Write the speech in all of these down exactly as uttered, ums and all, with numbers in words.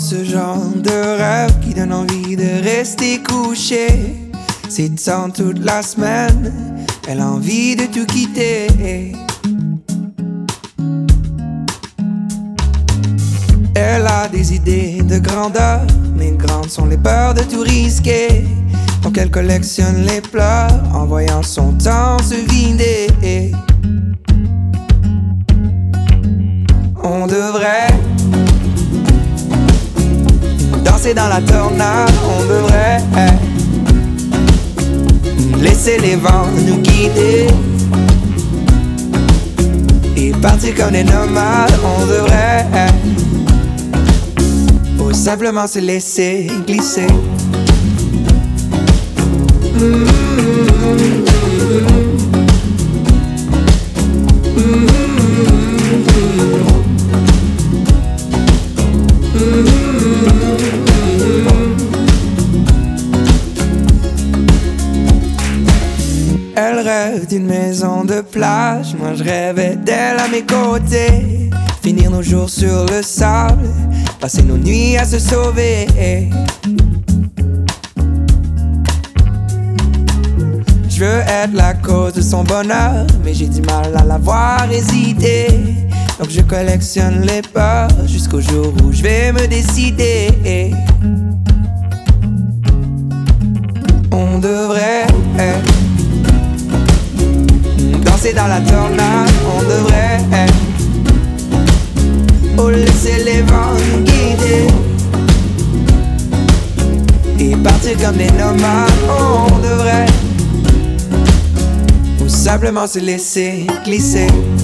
ce genre de rêve qui donne envie de rester couché. C'est temps toute la semaine, elle a envie de tout quitter. Elle a des idées de grandeur, mais grandes sont les peurs de tout risquer. Donc elle collectionne les pleurs en voyant son temps se vider. On devrait danser dans la tornade, on devrait laisser les vents nous guider et partir comme des nomades, on devrait ou simplement se laisser glisser. Mmh. Elle rêve d'une maison de plage, moi je rêvais d'elle à mes côtés. Finir nos jours sur le sable, passer nos nuits à se sauver. Je veux être la cause de son bonheur, mais j'ai du mal à la voir hésiter. Donc je collectionne les peurs jusqu'au jour où je vais me décider. On devrait danser dans la tornade, on devrait oh, laisser les vents nous guider et partir comme des nomades, on devrait ou simplement se laisser glisser.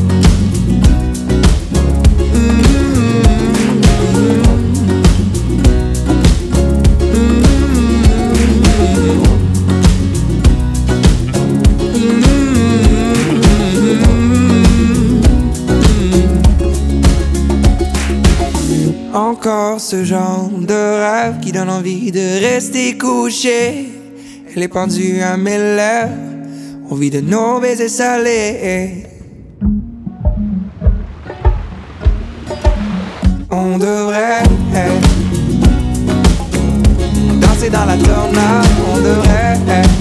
Encore ce genre de rêve qui donne envie de rester couché. Elle est pendue à mes lèvres, on vit de nos baisers salés. On devrait danser dans la tornade, on devrait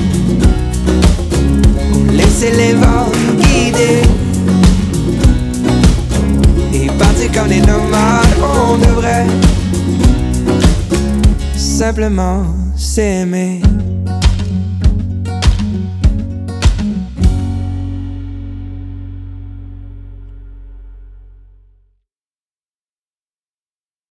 laisser les vents nous guider et partir comme des nomades, on devrait simplement s'aimer.